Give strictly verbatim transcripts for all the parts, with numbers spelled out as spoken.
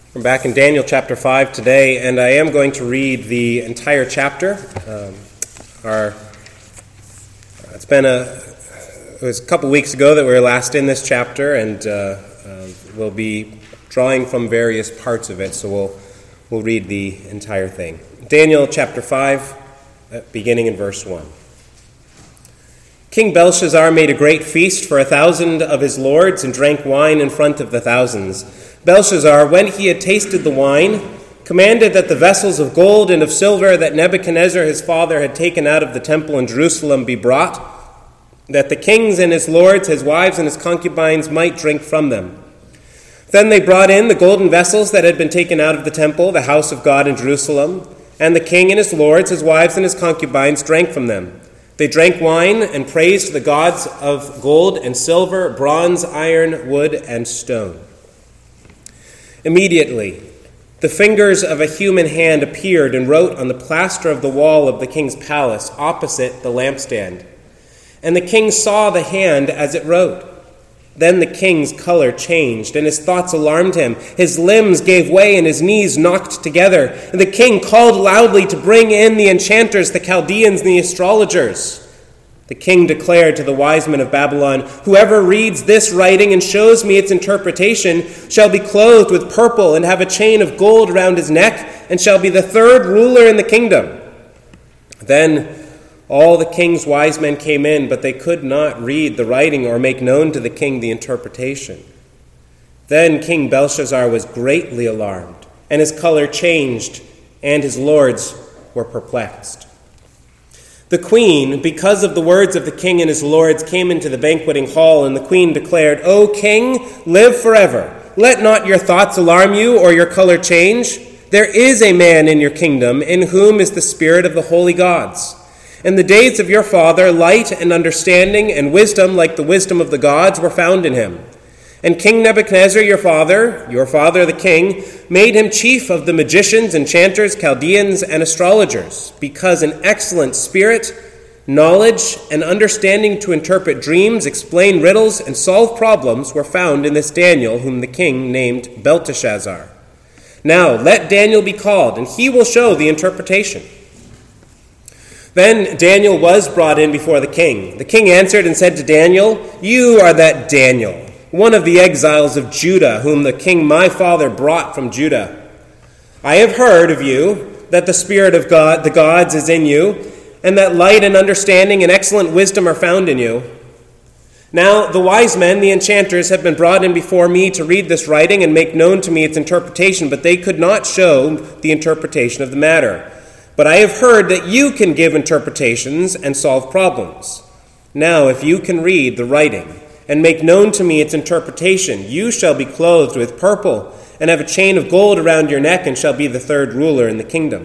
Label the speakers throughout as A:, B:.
A: We're back in Daniel chapter five today, and I am going to read the entire chapter. Um, our, it's been a, it was a couple weeks ago that we were last in this chapter, and uh, uh, we'll be drawing from various parts of it, so we'll we'll read the entire thing. Daniel chapter five, beginning in verse one. King Belshazzar made a great feast for a thousand of his lords and drank wine in front of the thousands. Belshazzar, when he had tasted the wine, commanded that the vessels of gold and of silver that Nebuchadnezzar his father had taken out of the temple in Jerusalem be brought, that the kings and his lords, his wives and his concubines might drink from them. Then they brought in the golden vessels that had been taken out of the temple, the house of God in Jerusalem, and the king and his lords, his wives and his concubines drank from them. They drank wine and praised the gods of gold and silver, bronze, iron, wood, and stone. Immediately, the fingers of a human hand appeared and wrote on the plaster of the wall of the king's palace opposite the lampstand. And the king saw the hand as it wrote. Then the king's color changed, and his thoughts alarmed him. His limbs gave way, and his knees knocked together. And the king called loudly to bring in the enchanters, the Chaldeans, and the astrologers. The king declared to the wise men of Babylon, "Whoever reads this writing and shows me its interpretation shall be clothed with purple and have a chain of gold around his neck, and shall be the third ruler in the kingdom." Then all the king's wise men came in, but they could not read the writing or make known to the king the interpretation. Then King Belshazzar was greatly alarmed, and his color changed, and his lords were perplexed. The queen, because of the words of the king and his lords, came into the banqueting hall, and the queen declared, "O king, live forever. Let not your thoughts alarm you or your color change. There is a man in your kingdom in whom is the spirit of the holy gods. In the days of your father, light and understanding and wisdom like the wisdom of the gods were found in him. And King Nebuchadnezzar, your father, your father the king, made him chief of the magicians, enchanters, Chaldeans, and astrologers, because an excellent spirit, knowledge, and understanding to interpret dreams, explain riddles, and solve problems were found in this Daniel, whom the king named Belteshazzar. Now let Daniel be called, and he will show the interpretation." Then Daniel was brought in before the king. The king answered and said to Daniel, "You are that Daniel, one of the exiles of Judah, whom the king my father brought from Judah. I have heard of you, that the Spirit of God, the gods, is in you, and that light and understanding and excellent wisdom are found in you. Now the wise men, the enchanters, have been brought in before me to read this writing and make known to me its interpretation, but they could not show the interpretation of the matter. But I have heard that you can give interpretations and solve problems. Now if you can read the writing and make known to me its interpretation, you shall be clothed with purple and have a chain of gold around your neck and shall be the third ruler in the kingdom."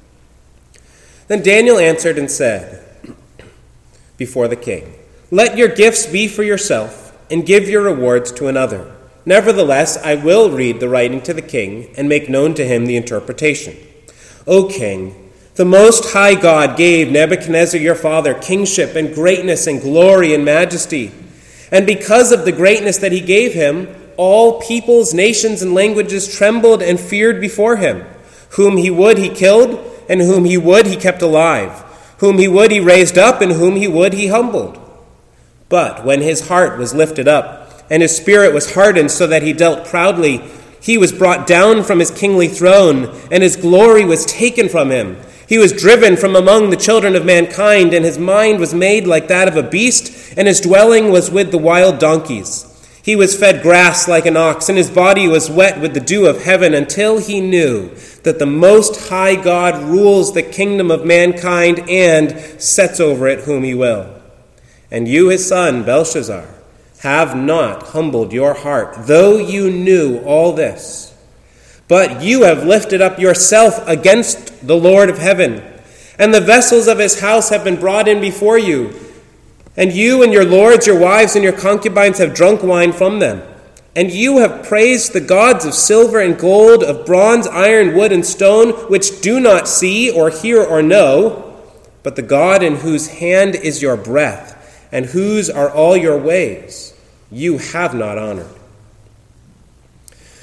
A: Then Daniel answered and said before the king, "Let your gifts be for yourself and give your rewards to another. Nevertheless, I will read the writing to the king and make known to him the interpretation. O king, the Most High God gave Nebuchadnezzar your father kingship and greatness and glory and majesty. And because of the greatness that he gave him, all peoples, nations, and languages trembled and feared before him. Whom he would he killed, and whom he would he kept alive. Whom he would he raised up, and whom he would he humbled. But when his heart was lifted up, and his spirit was hardened so that he dealt proudly, he was brought down from his kingly throne, and his glory was taken from him. He was driven from among the children of mankind, and his mind was made like that of a beast, and his dwelling was with the wild donkeys. He was fed grass like an ox, and his body was wet with the dew of heaven, until he knew that the Most High God rules the kingdom of mankind and sets over it whom he will. And you, his son, Belshazzar, have not humbled your heart, though you knew all this. But you have lifted up yourself against the Lord of heaven, and the vessels of his house have been brought in before you. And you and your lords, your wives, and your concubines have drunk wine from them. And you have praised the gods of silver and gold, of bronze, iron, wood, and stone, which do not see or hear or know, but the God in whose hand is your breath, and whose are all your ways, you have not honored.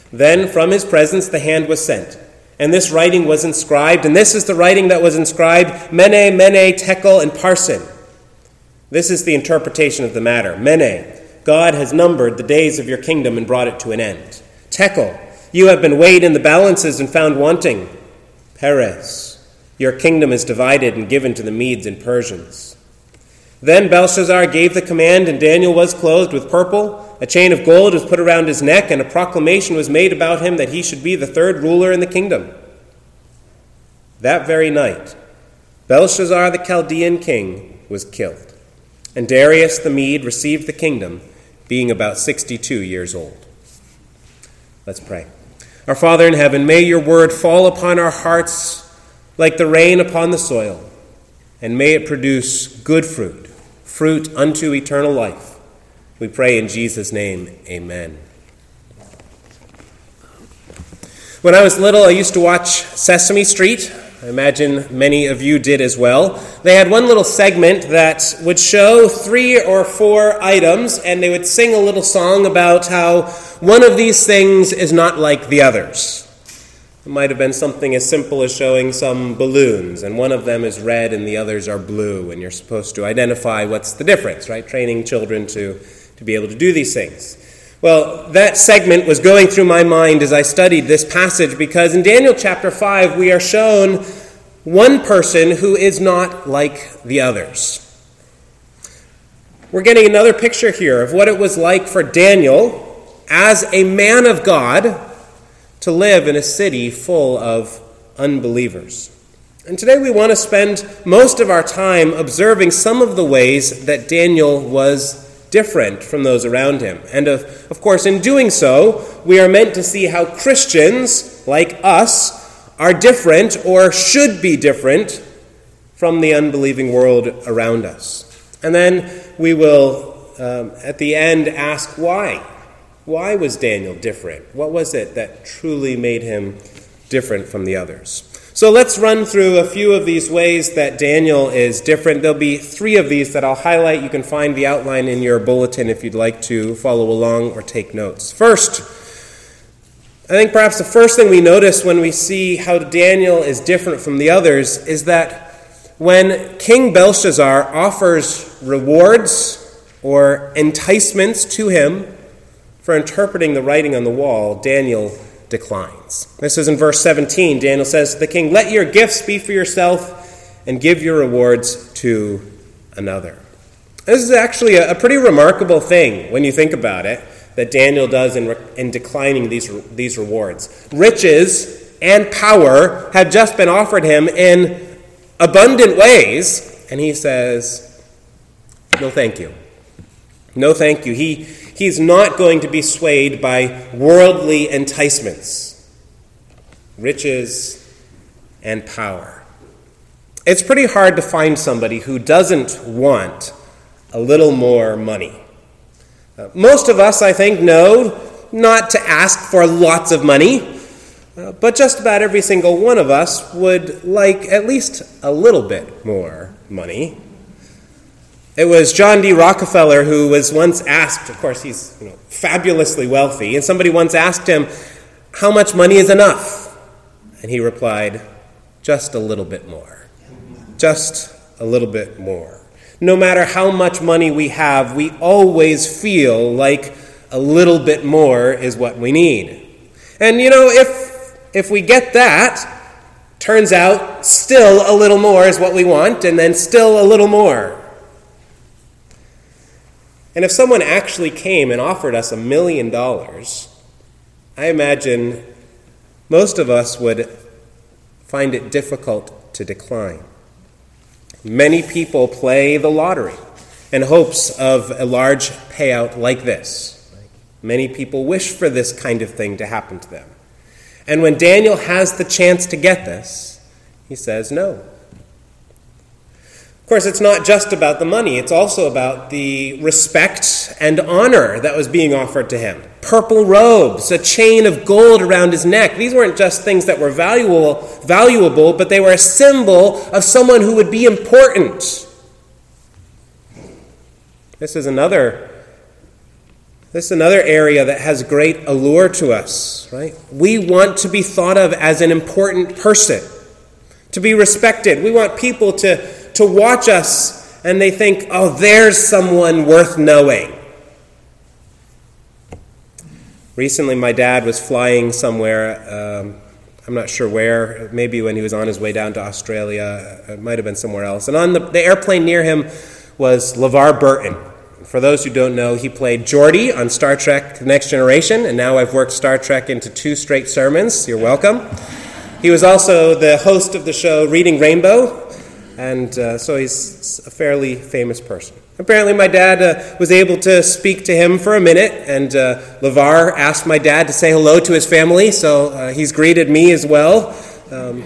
A: Then from his presence the hand was sent, and this writing was inscribed, and this is the writing that was inscribed, Mene, Mene, Tekel, and Parsin. This is the interpretation of the matter. Mene, God has numbered the days of your kingdom and brought it to an end. Tekel, you have been weighed in the balances and found wanting. Peres, your kingdom is divided and given to the Medes and Persians. Then Belshazzar gave the command, and Daniel was clothed with purple. A chain of gold was put around his neck, and a proclamation was made about him that he should be the third ruler in the kingdom. That very night, Belshazzar the Chaldean king was killed, and Darius the Mede received the kingdom, being about sixty-two years old. Let's pray. Our Father in heaven, may your word fall upon our hearts like the rain upon the soil, and may it produce good fruit, fruit unto eternal life. We pray in Jesus' name, amen. When I was little, I used to watch Sesame Street. I imagine many of you did as well. They had one little segment that would show three or four items, and they would sing a little song about how one of these things is not like the others. It might have been something as simple as showing some balloons, and one of them is red and the others are blue, and you're supposed to identify what's the difference, right? Training children to, to be able to do these things. Well, that segment was going through my mind as I studied this passage, because in Daniel chapter five, we are shown one person who is not like the others. We're getting another picture here of what it was like for Daniel, as a man of God, to live in a city full of unbelievers. And today we want to spend most of our time observing some of the ways that Daniel was different from those around him. And of, of course, in doing so, we are meant to see how Christians, like us, are different or should be different from the unbelieving world around us. And then we will, um, at the end, ask why. Why was Daniel different? What was it that truly made him different from the others? So let's run through a few of these ways that Daniel is different. There'll be three of these that I'll highlight. You can find the outline in your bulletin if you'd like to follow along or take notes. First, I think perhaps the first thing we notice when we see how Daniel is different from the others is that when King Belshazzar offers rewards or enticements to him for interpreting the writing on the wall, Daniel declines. This is in verse seventeen. Daniel says to the king, "Let your gifts be for yourself and give your rewards to another." This is actually a, a pretty remarkable thing when you think about it, that Daniel does in, in declining these, these rewards. Riches and power have just been offered him in abundant ways, and he says, no thank you. No thank you. He He's not going to be swayed by worldly enticements, riches, and power. It's pretty hard to find somebody who doesn't want a little more money. Uh, most of us, I think, know not to ask for lots of money, uh, but just about every single one of us would like at least a little bit more money. It was John D. Rockefeller who was once asked, of course he's you know, fabulously wealthy, and somebody once asked him, how much money is enough? And he replied, just a little bit more. Just a little bit more. No matter how much money we have, we always feel like a little bit more is what we need. And you know, if if we get that, turns out still a little more is what we want, and then still a little more. And if someone actually came and offered us a million dollars, I imagine most of us would find it difficult to decline. Many people play the lottery in hopes of a large payout like this. Many people wish for this kind of thing to happen to them. And when Daniel has the chance to get this, he says no. Of course, it's not just about the money. It's also about the respect and honor that was being offered to him. Purple robes, a chain of gold around his neck. These weren't just things that were valuable, valuable, but they were a symbol of someone who would be important. This is another This is another area that has great allure to us, right? We want to be thought of as an important person, to be respected. We want people to, to watch us and they think, oh, there's someone worth knowing. Recently, my dad was flying somewhere, um, I'm not sure where, maybe when he was on his way down to Australia, it might have been somewhere else. And on the, the airplane near him was LeVar Burton. For those who don't know, he played Geordi on Star Trek The Next Generation, and now I've worked Star Trek into two straight sermons. You're welcome. He was also the host of the show Reading Rainbow, and uh, so he's a fairly famous person. Apparently my dad uh, was able to speak to him for a minute, and uh, LeVar asked my dad to say hello to his family, so uh, he's greeted me as well. Um,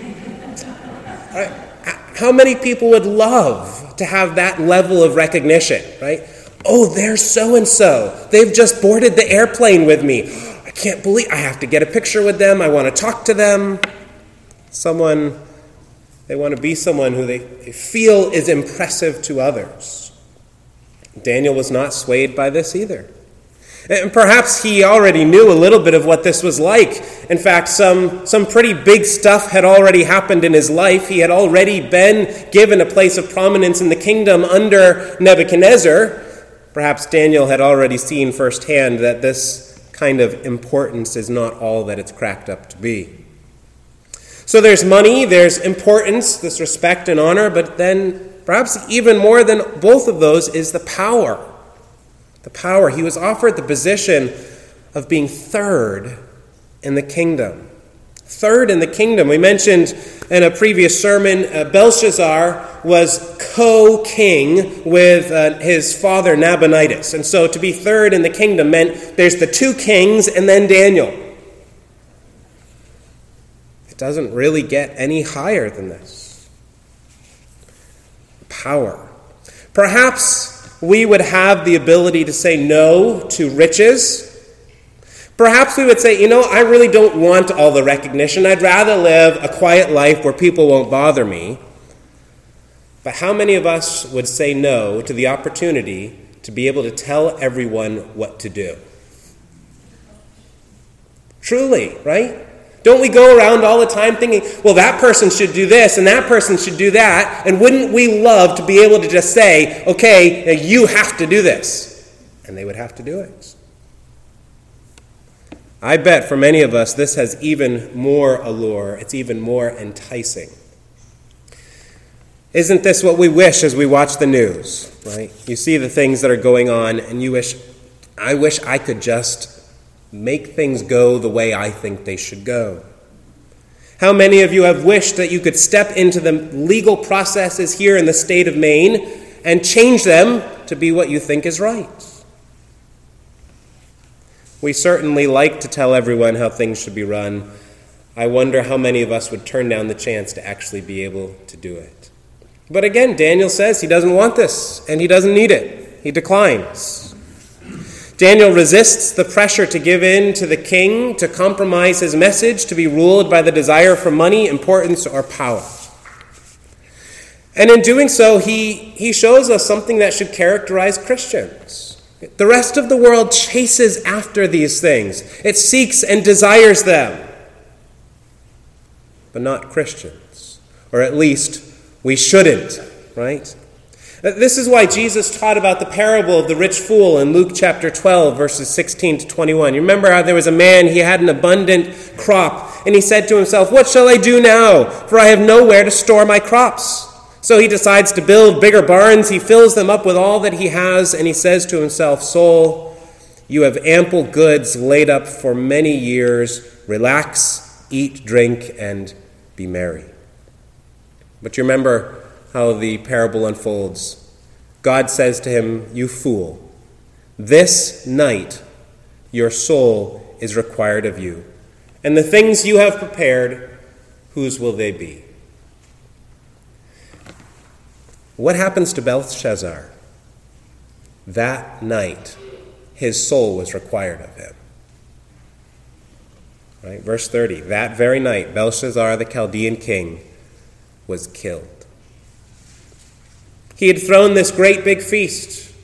A: I, how many people would love to have that level of recognition, right? Oh, there's so-and-so. They've just boarded the airplane with me. I can't believe I have to get a picture with them. I want to talk to them. Someone, they want to be someone who they, they feel is impressive to others. Daniel was not swayed by this either. And perhaps he already knew a little bit of what this was like. In fact, some, some pretty big stuff had already happened in his life. He had already been given a place of prominence in the kingdom under Nebuchadnezzar. Perhaps Daniel had already seen firsthand that this kind of importance is not all that it's cracked up to be. So there's money, there's importance, this respect and honor, but then perhaps even more than both of those is the power. The power. He was offered the position of being third in the kingdom. Third in the kingdom. We mentioned in a previous sermon, uh, Belshazzar was co-king with uh, his father Nabonidus. And so to be third in the kingdom meant there's the two kings and then Daniel. It doesn't really get any higher than this. Power. Perhaps we would have the ability to say no to riches. Perhaps we would say, you know, I really don't want all the recognition. I'd rather live a quiet life where people won't bother me. But how many of us would say no to the opportunity to be able to tell everyone what to do? Truly, right? Don't we go around all the time thinking, well, that person should do this and that person should do that, and wouldn't we love to be able to just say, okay, you have to do this, and they would have to do it. I bet for many of us this has even more allure, it's even more enticing. Isn't this what we wish as we watch the news, right? You see the things that are going on, and you wish, I wish I could just make things go the way I think they should go. How many of you have wished that you could step into the legal processes here in the state of Maine and change them to be what you think is right? We certainly like to tell everyone how things should be run. I wonder how many of us would turn down the chance to actually be able to do it. But again, Daniel says he doesn't want this, and he doesn't need it. He declines. Daniel resists the pressure to give in to the king, to compromise his message, to be ruled by the desire for money, importance, or power. And in doing so, he, he shows us something that should characterize Christians. The rest of the world chases after these things. It seeks and desires them. But not Christians. Or at least, we shouldn't, right? This is why Jesus taught about the parable of the rich fool in Luke chapter twelve, verses sixteen to twenty-one. You remember how there was a man, he had an abundant crop, and he said to himself, what shall I do now? For I have nowhere to store my crops. So he decides to build bigger barns. He fills them up with all that he has, and he says to himself, soul, you have ample goods laid up for many years. Relax, eat, drink, and be merry. But you remember how the parable unfolds. God says to him, you fool, this night your soul is required of you. And the things you have prepared, whose will they be? What happens to Belshazzar? That night, his soul was required of him. Right? Verse thirty, that very night, Belshazzar, the Chaldean king, was killed. He had thrown this great big feast,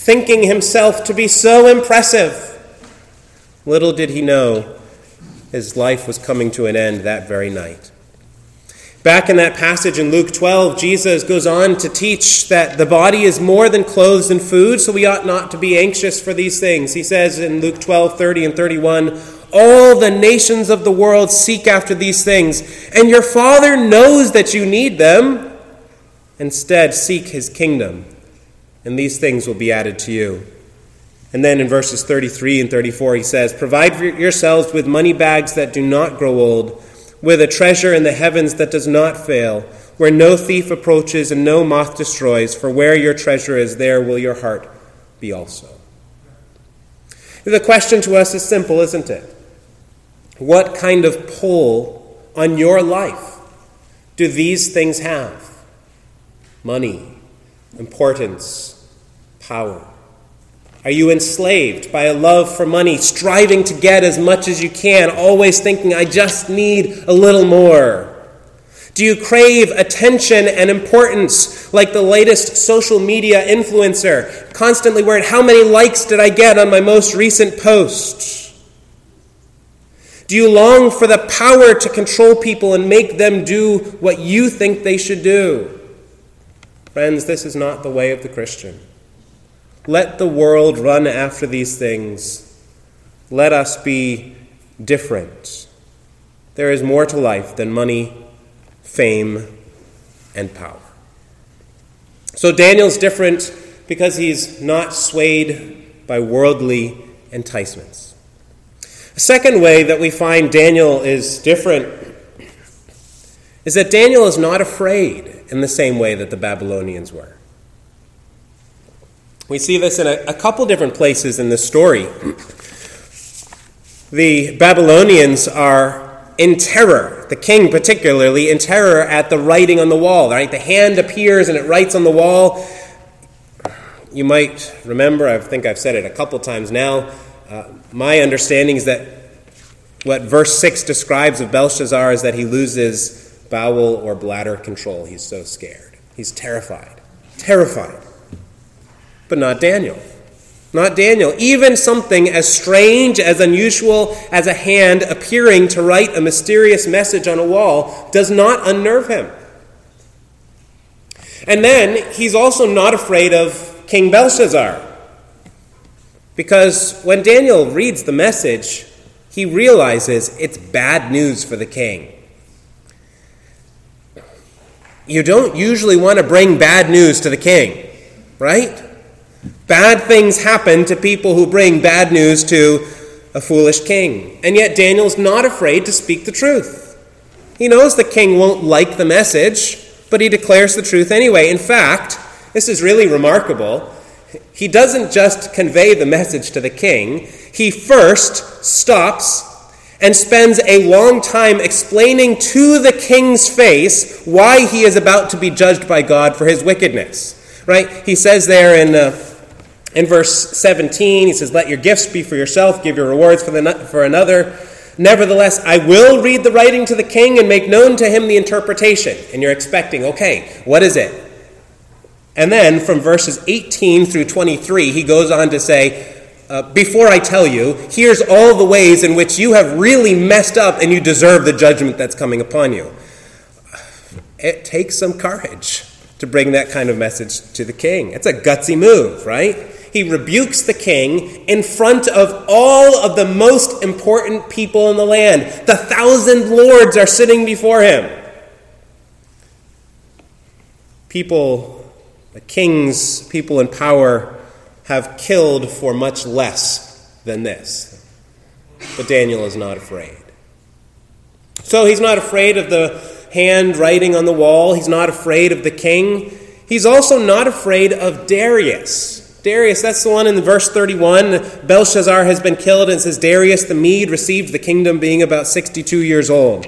A: thinking himself to be so impressive. Little did he know his life was coming to an end that very night. Back in that passage in Luke twelve, Jesus goes on to teach that the body is more than clothes and food, so we ought not to be anxious for these things. He says in Luke twelve, thirty and thirty-one, all the nations of the world seek after these things, and your Father knows that you need them. Instead, seek his kingdom, and these things will be added to you. And then in verses thirty-three and thirty-four, he says, provide for yourselves with money bags that do not grow old, with a treasure in the heavens that does not fail, where no thief approaches and no moth destroys, for where your treasure is, there will your heart be also. The question to us is simple, isn't it? What kind of pull on your life do these things have? Money, importance, power. Are you enslaved by a love for money, striving to get as much as you can, always thinking, I just need a little more? Do you crave attention and importance like the latest social media influencer, constantly worried, how many likes did I get on my most recent post? Do you long for the power to control people and make them do what you think they should do? Friends, this is not the way of the Christian. Let the world run after these things. Let us be different. There is more to life than money, fame, and power. So Daniel's different because he's not swayed by worldly enticements. A second way that we find Daniel is different is that Daniel is not afraid in the same way that the Babylonians were. We see this in a, a couple different places in this story. The Babylonians are in terror, the king particularly, in terror at the writing on the wall. Right? The hand appears and it writes on the wall. You might remember, I think I've said it a couple times now, uh, my understanding is that what verse six describes of Belshazzar is that he loses bowel or bladder control. He's so scared. He's terrified. Terrified. But not Daniel. Not Daniel. Even something as strange, as unusual as a hand appearing to write a mysterious message on a wall does not unnerve him. And then he's also not afraid of King Belshazzar. Because when Daniel reads the message, he realizes it's bad news for the king. You don't usually want to bring bad news to the king, right? Bad things happen to people who bring bad news to a foolish king. And yet Daniel's not afraid to speak the truth. He knows the king won't like the message, but he declares the truth anyway. In fact, this is really remarkable. He doesn't just convey the message to the king. He first stops and spends a long time explaining to the king's face why he is about to be judged by God for his wickedness. Right? He says there in uh, in verse seventeen, he says, let your gifts be for yourself, give your rewards for, the, for another. Nevertheless, I will read the writing to the king and make known to him the interpretation. And you're expecting, okay, what is it? And then from verses eighteen through twenty-three, he goes on to say, Uh, before I tell you, here's all the ways in which you have really messed up and you deserve the judgment that's coming upon you. It takes some courage to bring that kind of message to the king. It's a gutsy move, right? He rebukes the king in front of all of the most important people in the land. The thousand lords are sitting before him. People, the kings, people in power, have killed for much less than this. But Daniel is not afraid. So he's not afraid of the hand writing on the wall. He's not afraid of the king. He's also not afraid of Darius. Darius, that's the one in verse thirty-one. Belshazzar has been killed, and it says Darius the Mede received the kingdom being about sixty-two years old.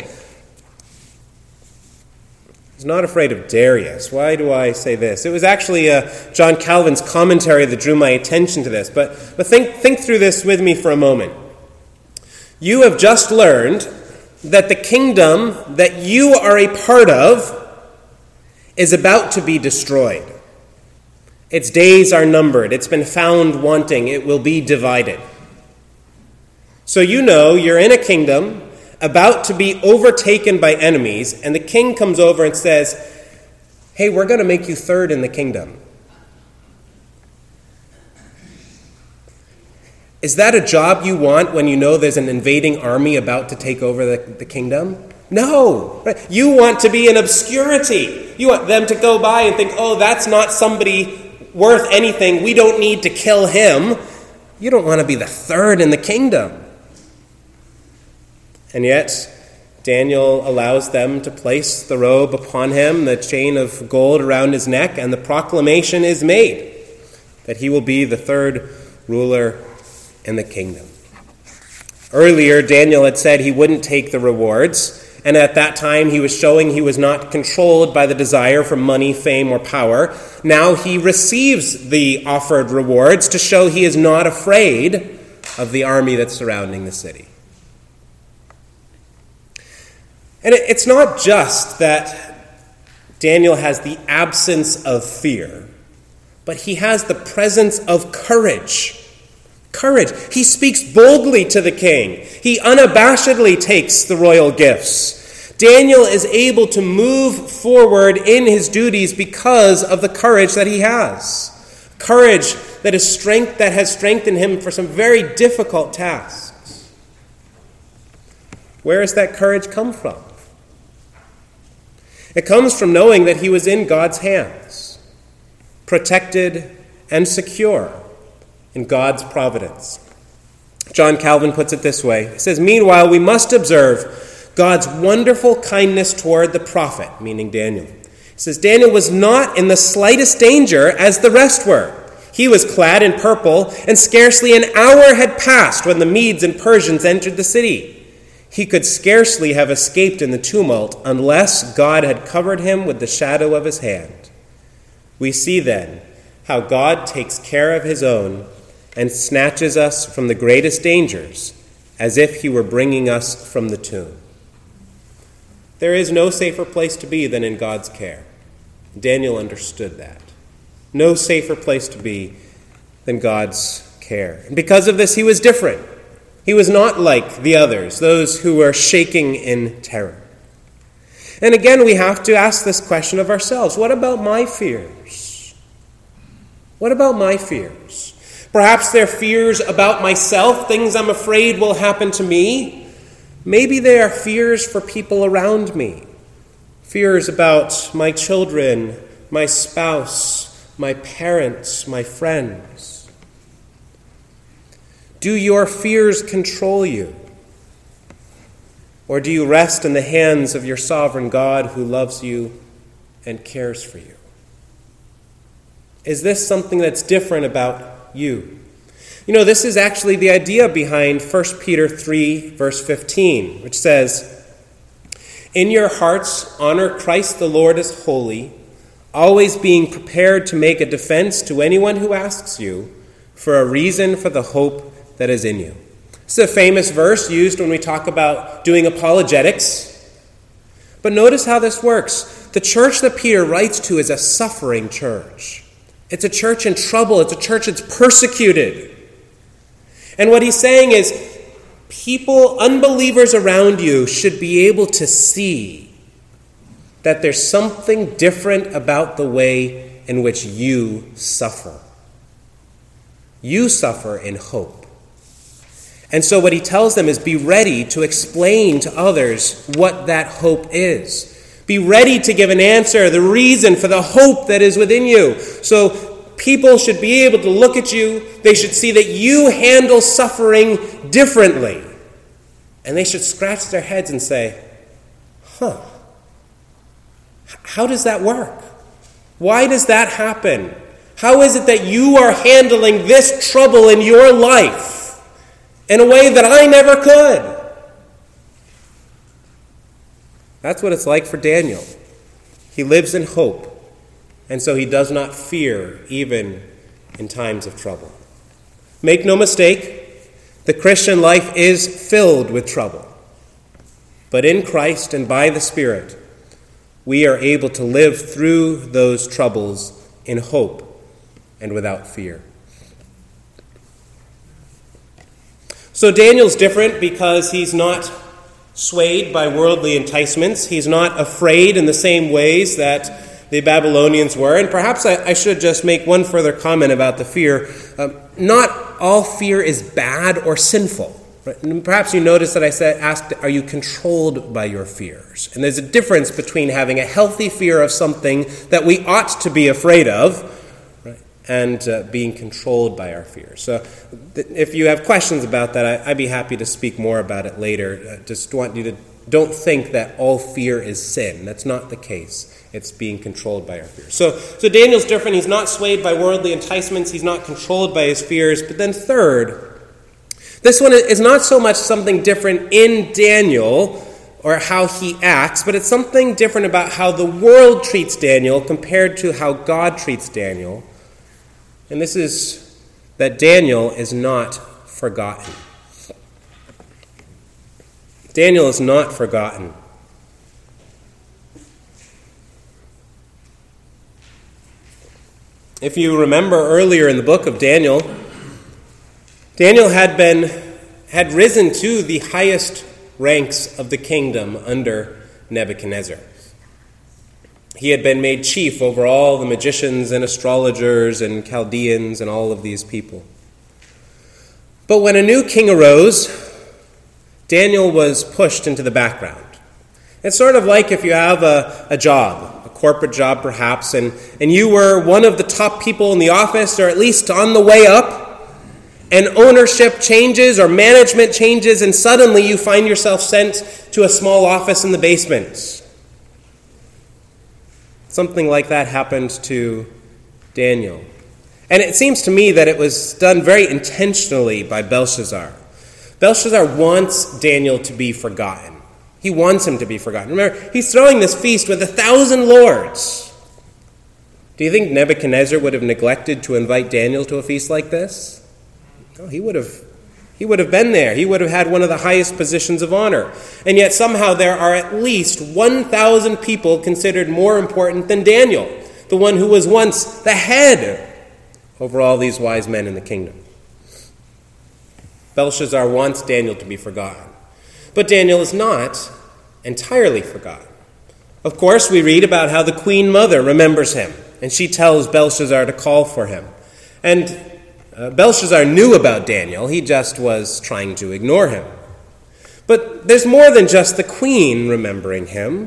A: He's not afraid of Darius. Why do I say this? It was actually uh, John Calvin's commentary that drew my attention to this. But, but think, think through this with me for a moment. You have just learned that the kingdom that you are a part of is about to be destroyed. Its days are numbered. It's been found wanting. It will be divided. So you know you're in a kingdom about to be overtaken by enemies, and the king comes over and says, hey, we're going to make you third in the kingdom. Is that a job you want when you know there's an invading army about to take over the, the kingdom? No. You want to be in obscurity. You want them to go by and think, oh, that's not somebody worth anything. We don't need to kill him. You don't want to be the third in the kingdom. And yet, Daniel allows them to place the robe upon him, the chain of gold around his neck, and the proclamation is made that he will be the third ruler in the kingdom. Earlier, Daniel had said he wouldn't take the rewards, and at that time he was showing he was not controlled by the desire for money, fame, or power. Now he receives the offered rewards to show he is not afraid of the army that's surrounding the city. And it's not just that Daniel has the absence of fear, but he has the presence of courage. Courage. He speaks boldly to the king. He unabashedly takes the royal gifts. Daniel is able to move forward in his duties because of the courage that he has. Courage that is strength that has strengthened him for some very difficult tasks. Where does that courage come from? It comes from knowing that he was in God's hands, protected and secure in God's providence. John Calvin puts it this way. He says, meanwhile, we must observe God's wonderful kindness toward the prophet, meaning Daniel. He says, Daniel was not in the slightest danger as the rest were. He was clad in purple, and scarcely an hour had passed when the Medes and Persians entered the city. He could scarcely have escaped in the tumult unless God had covered him with the shadow of his hand. We see then how God takes care of his own and snatches us from the greatest dangers as if he were bringing us from the tomb. There is no safer place to be than in God's care. Daniel understood that. No safer place to be than God's care. And because of this, he was different. He was not like the others, those who were shaking in terror. And again, we have to ask this question of ourselves. What about my fears? What about my fears? Perhaps they're fears about myself, things I'm afraid will happen to me. Maybe they are fears for people around me. Fears about my children, my spouse, my parents, my friends. Do your fears control you? Or do you rest in the hands of your sovereign God who loves you and cares for you? Is this something that's different about you? You know, this is actually the idea behind First Peter three, verse fifteen, which says, in your hearts honor Christ the Lord as holy, always being prepared to make a defense to anyone who asks you for a reason for the hope that is in you. It's a famous verse used when we talk about doing apologetics. But notice how this works. The church that Peter writes to is a suffering church. It's a church in trouble. It's a church that's persecuted. And what he's saying is, people, unbelievers around you should be able to see that there's something different about the way in which you suffer. You suffer in hope. And so what he tells them is be ready to explain to others what that hope is. Be ready to give an answer, the reason for the hope that is within you. So people should be able to look at you. They should see that you handle suffering differently. And they should scratch their heads and say, huh, how does that work? Why does that happen? How is it that you are handling this trouble in your life in a way that I never could? That's what it's like for Daniel. He lives in hope, and so he does not fear even in times of trouble. Make no mistake, the Christian life is filled with trouble. But in Christ and by the Spirit, we are able to live through those troubles in hope and without fear. So Daniel's different because he's not swayed by worldly enticements. He's not afraid in the same ways that the Babylonians were. And perhaps I, I should just make one further comment about the fear. Um, not all fear is bad or sinful. Right? And perhaps you noticed that I said, asked, are you controlled by your fears? And there's a difference between having a healthy fear of something that we ought to be afraid of, right, and uh, being controlled by our fears. So th- if you have questions about that, I, I'd be happy to speak more about it later. I just want you to don't think that all fear is sin. That's not the case. It's being controlled by our fears. So, so Daniel's different. He's not swayed by worldly enticements. He's not controlled by his fears. But then third, this one is not so much something different in Daniel or how he acts, but it's something different about how the world treats Daniel compared to how God treats Daniel. And this is that Daniel is not forgotten. Daniel is not forgotten. If you remember earlier in the book of Daniel, Daniel had been had risen to the highest ranks of the kingdom under Nebuchadnezzar. He had been made chief over all the magicians and astrologers and Chaldeans and all of these people. But when a new king arose, Daniel was pushed into the background. It's sort of like if you have a, a job, a corporate job perhaps, and, and you were one of the top people in the office, or at least on the way up, and ownership changes or management changes, and suddenly you find yourself sent to a small office in the basement. Something like that happened to Daniel. And it seems to me that it was done very intentionally by Belshazzar. Belshazzar wants Daniel to be forgotten. He wants him to be forgotten. Remember, he's throwing this feast with a thousand lords. Do you think Nebuchadnezzar would have neglected to invite Daniel to a feast like this? No, he would have he would have been there. He would have had one of the highest positions of honor. And yet somehow there are at least one thousand people considered more important than Daniel, the one who was once the head over all these wise men in the kingdom. Belshazzar wants Daniel to be forgotten. But Daniel is not entirely forgotten. Of course, we read about how the queen mother remembers him, and she tells Belshazzar to call for him. And uh, Belshazzar knew about Daniel. He just was trying to ignore him. But there's more than just the queen remembering him,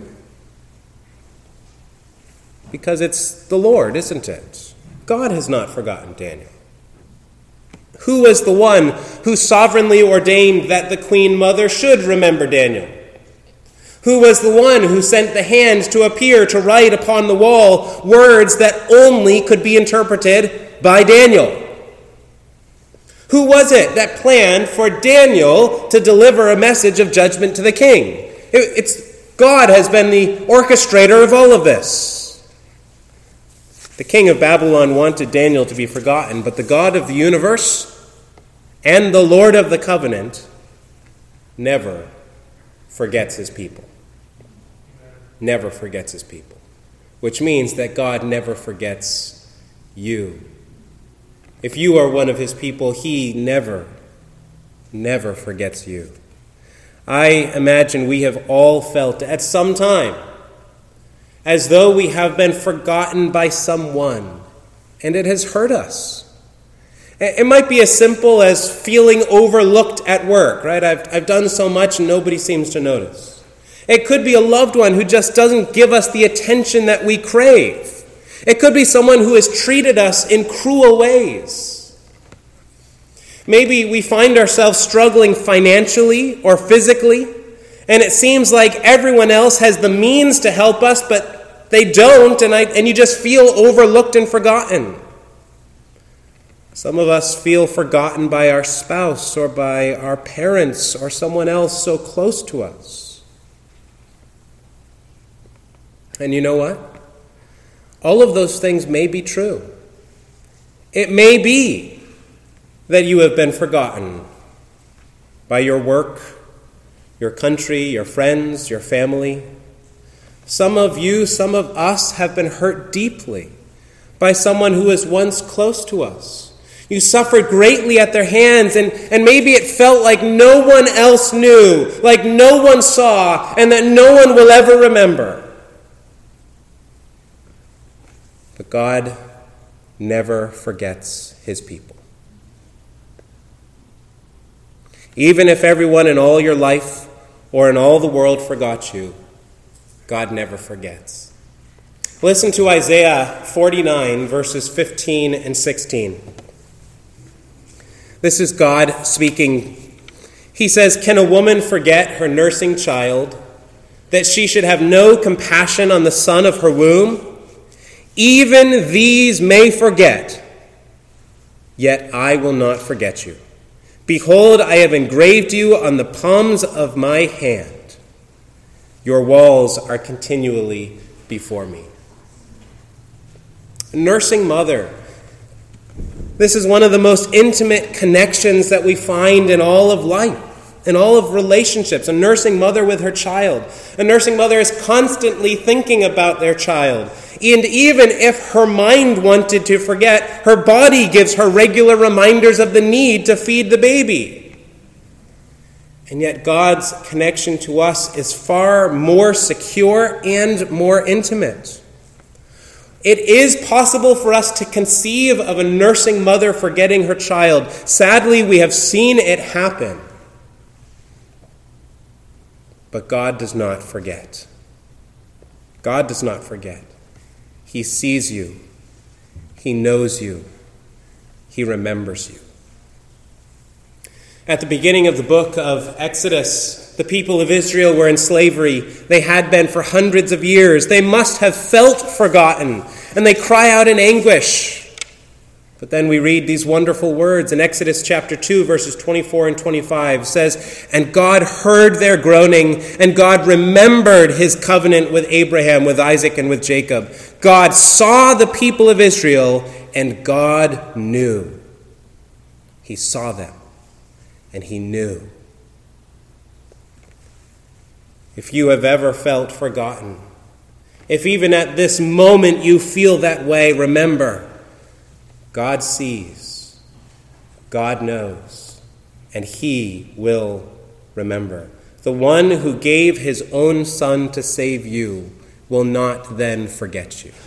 A: because it's the Lord, isn't it? God has not forgotten Daniel. Who was the one who sovereignly ordained that the queen mother should remember Daniel? Who was the one who sent the hand to appear to write upon the wall words that only could be interpreted by Daniel? Who was it that planned for Daniel to deliver a message of judgment to the king? It's God has been the orchestrator of all of this. The king of Babylon wanted Daniel to be forgotten, but the God of the universe and the Lord of the covenant never forgets his people. Never forgets his people. Which means that God never forgets you. If you are one of his people, he never, never forgets you. I imagine we have all felt at some time as though we have been forgotten by someone, and it has hurt us. It might be as simple as feeling overlooked at work, right? I've, I've done so much and nobody seems to notice. It could be a loved one who just doesn't give us the attention that we crave. It could be someone who has treated us in cruel ways. Maybe we find ourselves struggling financially or physically, and it seems like everyone else has the means to help us, but they don't, and, I, and you just feel overlooked and forgotten. Some of us feel forgotten by our spouse or by our parents or someone else so close to us. And you know what? All of those things may be true. It may be that you have been forgotten by your work, your country, your friends, your family. Some of you, some of us have been hurt deeply by someone who was once close to us. You suffered greatly at their hands, and, and maybe it felt like no one else knew, like no one saw, and that no one will ever remember. But God never forgets his people. Even if everyone in all your life or in all the world forgot you, God never forgets. Listen to Isaiah forty-nine, verses fifteen and sixteen. This is God speaking. He says, "Can a woman forget her nursing child, that she should have no compassion on the son of her womb? Even these may forget, yet I will not forget you. Behold, I have engraved you on the palms of my hand. Your walls are continually before me." A nursing mother. This is one of the most intimate connections that we find in all of life, in all of relationships. A nursing mother with her child. A nursing mother is constantly thinking about their child. And even if her mind wanted to forget, her body gives her regular reminders of the need to feed the baby. And yet God's connection to us is far more secure and more intimate. It is possible for us to conceive of a nursing mother forgetting her child. Sadly, we have seen it happen. But God does not forget. God does not forget. He sees you. He knows you. He remembers you. At the beginning of the book of Exodus, the people of Israel were in slavery. They had been for hundreds of years. They must have felt forgotten, and they cry out in anguish. But then we read these wonderful words in Exodus chapter two, verses twenty-four and twenty-five. It says, "And God heard their groaning, and God remembered his covenant with Abraham, with Isaac, and with Jacob. God saw the people of Israel, and God knew." He saw them, and he knew. If you have ever felt forgotten, if even at this moment you feel that way, remember, God sees, God knows, and he will remember. The one who gave his own son to save you will not then forget you.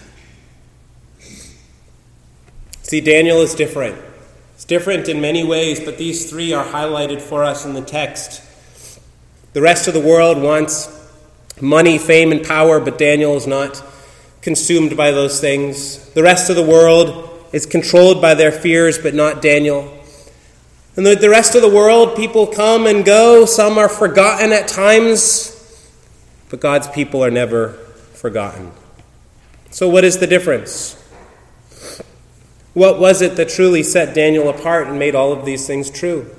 A: See, Daniel is different. It's different in many ways, but these three are highlighted for us in the text. The rest of the world wants money, fame, and power, but Daniel is not consumed by those things. The rest of the world is controlled by their fears, but not Daniel. And the, the rest of the world, people come and go. Some are forgotten at times, but God's people are never forgotten. So what is the difference? What was it that truly set Daniel apart and made all of these things true?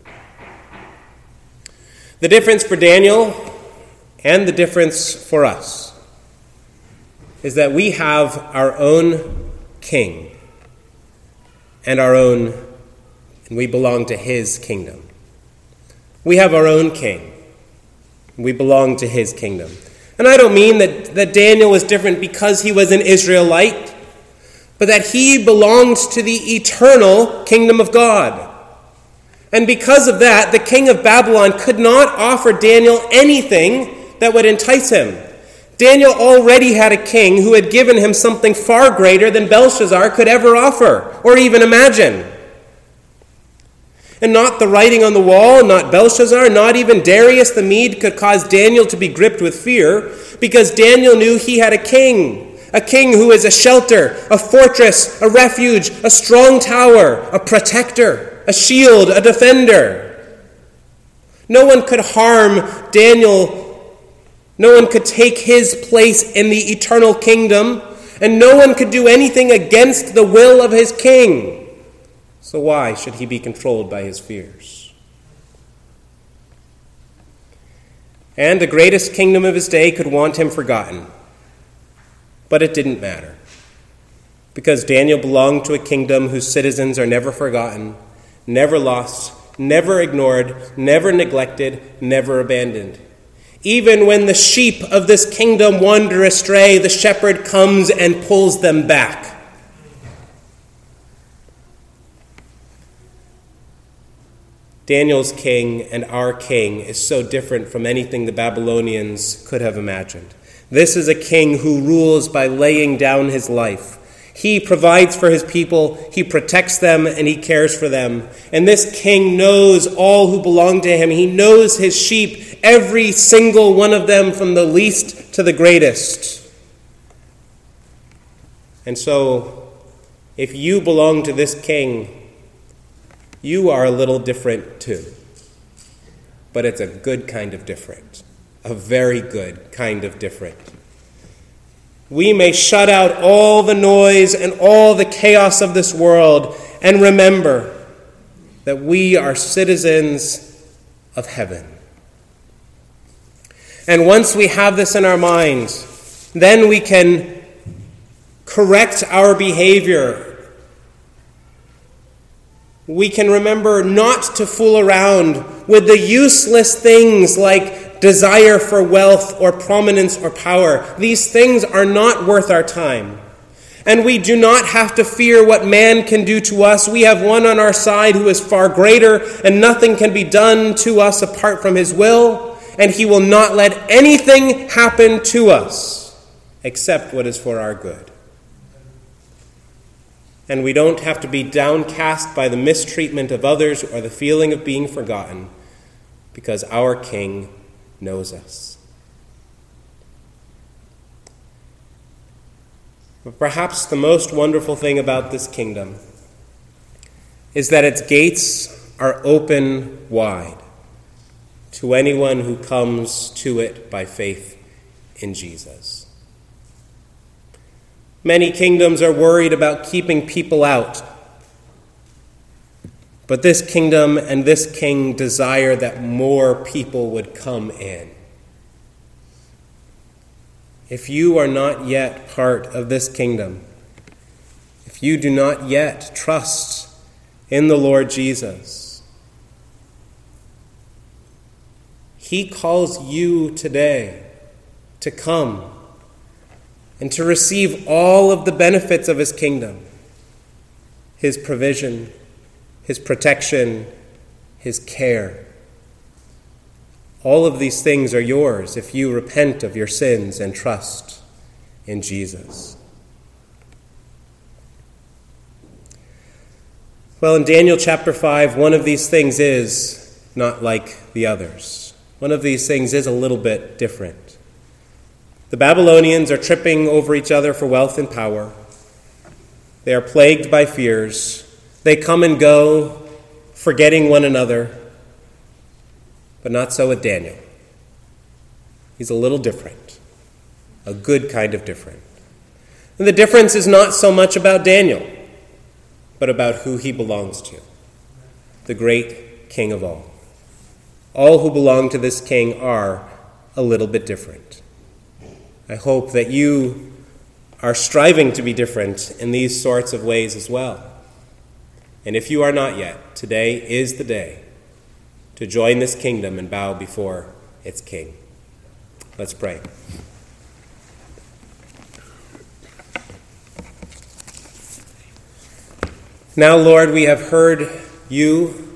A: The difference for Daniel and the difference for us is that we have our own king and our own, and we belong to his kingdom. We have our own king. We belong to his kingdom. And I don't mean that, that Daniel was different because he was an Israelite, but that he belonged to the eternal kingdom of God. And because of that, the king of Babylon could not offer Daniel anything that would entice him. Daniel already had a king who had given him something far greater than Belshazzar could ever offer or even imagine. And not the writing on the wall, not Belshazzar, not even Darius the Mede could cause Daniel to be gripped with fear, because Daniel knew he had a king, a king who is a shelter, a fortress, a refuge, a strong tower, a protector, a shield, a defender. No one could harm Daniel. No one could take his place in the eternal kingdom, and no one could do anything against the will of his king. So why should he be controlled by his fears? And the greatest kingdom of his day could want him forgotten. But it didn't matter, because Daniel belonged to a kingdom whose citizens are never forgotten, never lost, never ignored, never neglected, never abandoned. Even when the sheep of this kingdom wander astray, the shepherd comes and pulls them back. Daniel's king and our king is so different from anything the Babylonians could have imagined. This is a king who rules by laying down his life. He provides for his people, he protects them, and he cares for them. And this king knows all who belong to him. He knows his sheep, every single one of them, from the least to the greatest. And so, if you belong to this king, you are a little different too. But it's a good kind of different. A very good kind of different. We may shut out all the noise and all the chaos of this world and remember that we are citizens of heaven. And once we have this in our minds, then we can correct our behavior. We can remember not to fool around with the useless things like desire for wealth or prominence or power. These things are not worth our time. And we do not have to fear what man can do to us. We have one on our side who is far greater, and nothing can be done to us apart from his will, and he will not let anything happen to us except what is for our good. And we don't have to be downcast by the mistreatment of others or the feeling of being forgotten, because our King knows us. But perhaps the most wonderful thing about this kingdom is that its gates are open wide to anyone who comes to it by faith in Jesus. Many kingdoms are worried about keeping people out, but this kingdom and this king desire that more people would come in. If you are not yet part of this kingdom, if you do not yet trust in the Lord Jesus, he calls you today to come and to receive all of the benefits of his kingdom, his provision, his protection, his care. All of these things are yours if you repent of your sins and trust in Jesus. Well, in Daniel chapter five, one of these things is not like the others. One of these things is a little bit different. The Babylonians are tripping over each other for wealth and power. They are plagued by fears. They come and go, forgetting one another. But not so with Daniel. He's a little different, a good kind of different. And the difference is not so much about Daniel, but about who he belongs to, the great King of all. All who belong to this king are a little bit different. I hope that you are striving to be different in these sorts of ways as well. And if you are not yet, today is the day to join this kingdom and bow before its king. Let's pray. Now, Lord, we have heard you.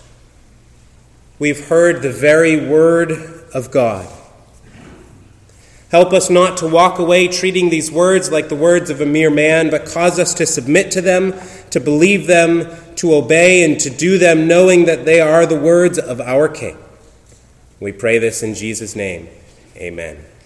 A: We've heard the very word of God. Help us not to walk away treating these words like the words of a mere man, but cause us to submit to them, to believe them, to obey, and to do them, knowing that they are the words of our King. We pray this in Jesus' name. Amen.